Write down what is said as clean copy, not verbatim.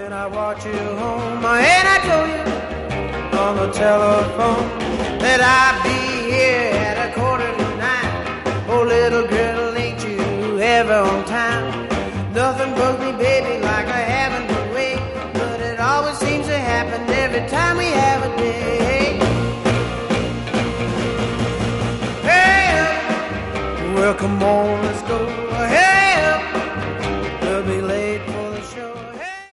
when I watch you home. And I told you on the telephone that I'd be here at 8:45. Oh, little girl, ain't you ever on time? Nothing bugs me, baby, like I having to wait. But it always seems to happen every time we have a date. Hey, well, come on, let's go. Hey,